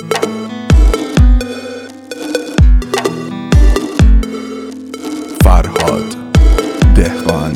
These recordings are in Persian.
فرهاد دهقان.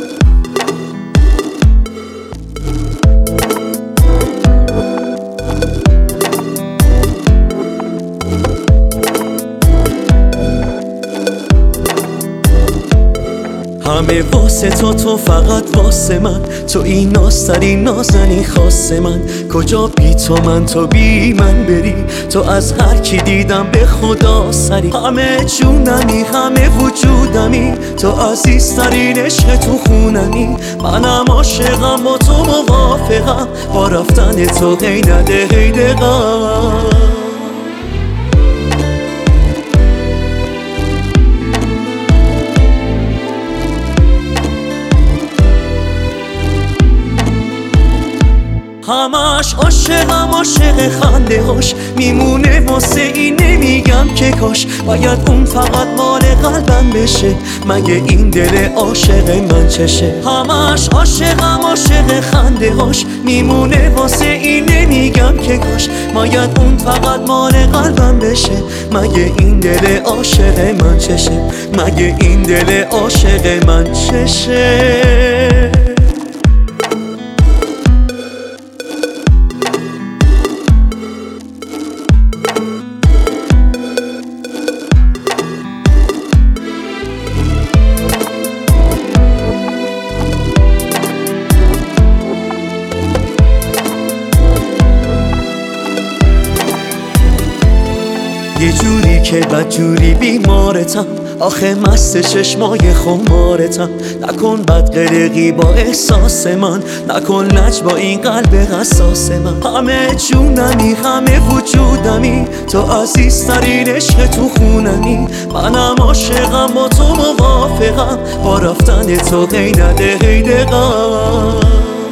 همه واسه تو فقط واسه من، تو این نازترین نازنین خاص من. کجا بی تو بی من بری، تو از هر کی دیدم به خدا سری. همه جونمی همه وجودمی، تو عزیزترین عشق تو خونمی. منم عاشقم با تو موافقم، با رفتن تو هی نده هی دقم. همش عاشقم عاشق خنده هاش، میمونه واسه این نمیگم که کاش. باید اون فقط مال قلبم بشه، مگه این دل عاشق من چشه. همش عاشقم عاشق خنده هاش، میمونه واسه این نمیگم که کاش. باید اون فقط مال قلبم بشه، مگه این دل عاشق من چشه. مگه این دل عاشق من چشه. یه جوری که بدجوری بیمارتم، آخه مست چشمای خمارتم. نکن بد قلقی با احساس من، نکن لج با این قلب حساس من. همه جونمی همه وجودمی، تو عزیزترین عشق تو خونمی. منم عاشقم با تو موافقم، با رفتن تو هی نده هی دقم.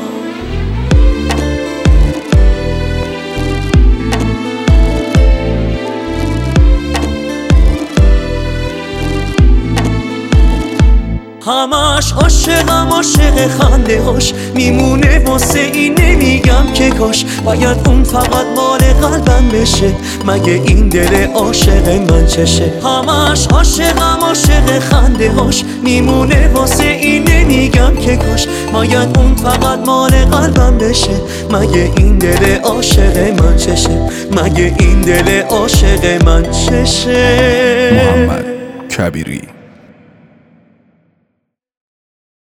همش عاشقم عاشق خنده هاش، میمونه واسه این نمیگم که کاش. باید اون فقط مال قلبم بشه، مگه این دل عاشق من چشه. همش عاشقم عاشق خنده هاش، میمونه واسه این نمیگم که کاش. باید اون فقط مال قلبم بشه، مگه این دل عاشق من چشه. مگه این دل عاشق من چشه. محمد کبیری.